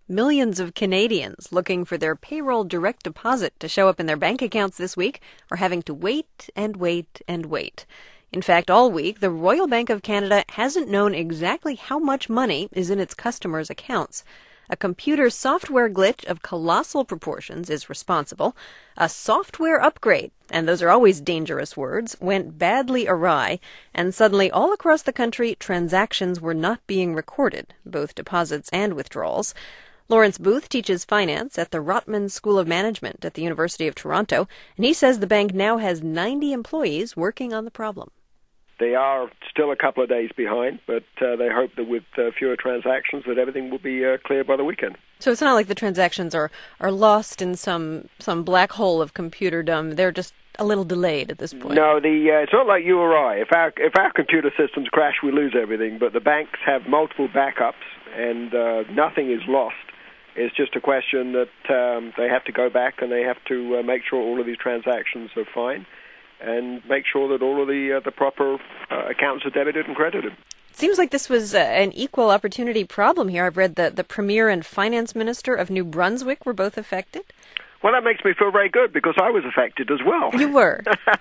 Millions of Canadians looking for their payroll direct deposit to show up in their bank accounts this week are having to wait and wait and wait. In fact, all week, the Royal Bank of Canada hasn't known exactly how much money is in its customers' accounts. A computer software glitch of colossal proportions is responsible. A software upgrade, and those are always dangerous words, went badly awry, and suddenly all across the country, transactions were not being recorded, both deposits and withdrawals. Lawrence Booth teaches finance at the Rotman School of Management at the University of Toronto, and he says the bank now has 90 employees working on the problem. They are still a couple of days behind, but they hope that with fewer transactions that everything will be clear by the weekend. So it's not like the transactions are lost in some black hole of computerdom. They're just a little delayed at this point. No, it's not like you or I. If our computer systems crash, we lose everything. But the banks have multiple backups, and nothing is lost. It's just a question that they have to go back and they have to make sure all of these transactions are fine, and make sure that all of the proper accounts are debited and credited. It seems like this was an equal opportunity problem here. I've read that the Premier and Finance Minister of New Brunswick were both affected. Well, that makes me feel very good because I was affected as well. You were?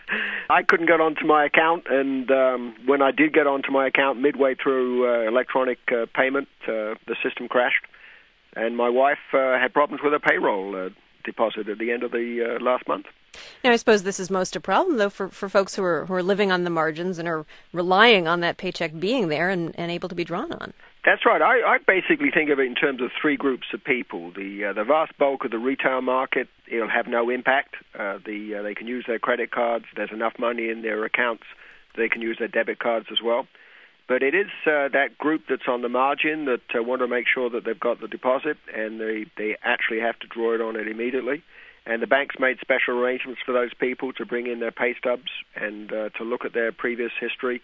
I couldn't get onto my account, and when I did get onto my account midway through electronic payment, the system crashed, and my wife had problems with her payroll deposit at the end of the last month. Now, I suppose this is most a problem, though, for folks who are living on the margins and are relying on that paycheck being there and able to be drawn on. That's right. I basically think of it in terms of three groups of people. The vast bulk of the retail market, it'll have no impact. They can use their credit cards. There's enough money in their accounts. They can use their debit cards as well. But it is that group that's on the margin that want to make sure that they've got the deposit and they actually have to draw it on it immediately. And the bank's made special arrangements for those people to bring in their pay stubs and to look at their previous history,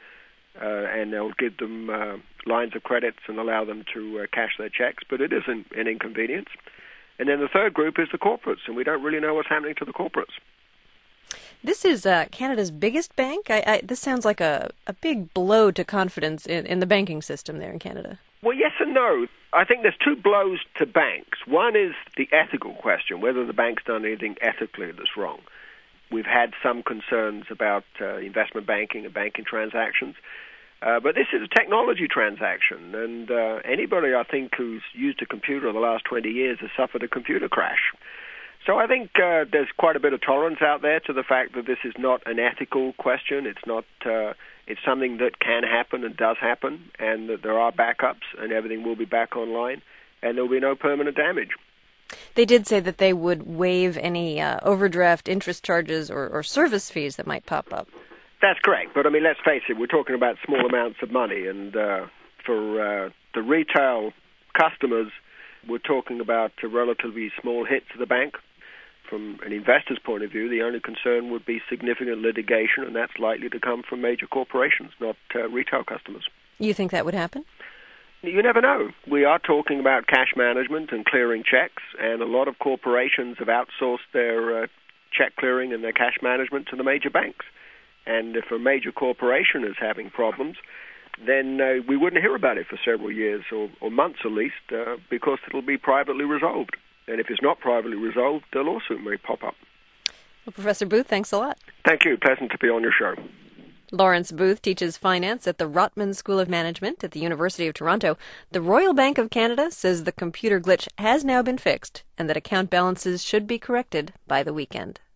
and they'll give them lines of credits and allow them to cash their checks. But it isn't an inconvenience. And then the third group is the corporates, and we don't really know what's happening to the corporates. This is Canada's biggest bank. This sounds like a big blow to confidence in the banking system there in Canada. Well, yes and no. I think there's two blows to banks. One is the ethical question, whether the bank's done anything ethically that's wrong. We've had some concerns about investment banking and banking transactions, but this is a technology transaction, and anybody, I think, who's used a computer in the last 20 years has suffered a computer crash. So I think there's quite a bit of tolerance out there to the fact that this is not an ethical question. It's not. It's something that can happen and does happen, and that there are backups, and everything will be back online, and there will be no permanent damage. They did say that they would waive any overdraft interest charges or service fees that might pop up. That's correct, but I mean, let's face it, we're talking about small amounts of money, and for the retail customers, we're talking about a relatively small hit to the bank. From an investor's point of view, the only concern would be significant litigation, and that's likely to come from major corporations, not retail customers. You think that would happen? You never know. We are talking about cash management and clearing checks, and a lot of corporations have outsourced their check clearing and their cash management to the major banks. And if a major corporation is having problems, then we wouldn't hear about it for several years or months at least, because it'll be privately resolved. And if it's not privately resolved, the lawsuit may pop up. Well, Professor Booth, thanks a lot. Thank you. Pleasant to be on your show. Lawrence Booth teaches finance at the Rotman School of Management at the University of Toronto. The Royal Bank of Canada says the computer glitch has now been fixed and that account balances should be corrected by the weekend.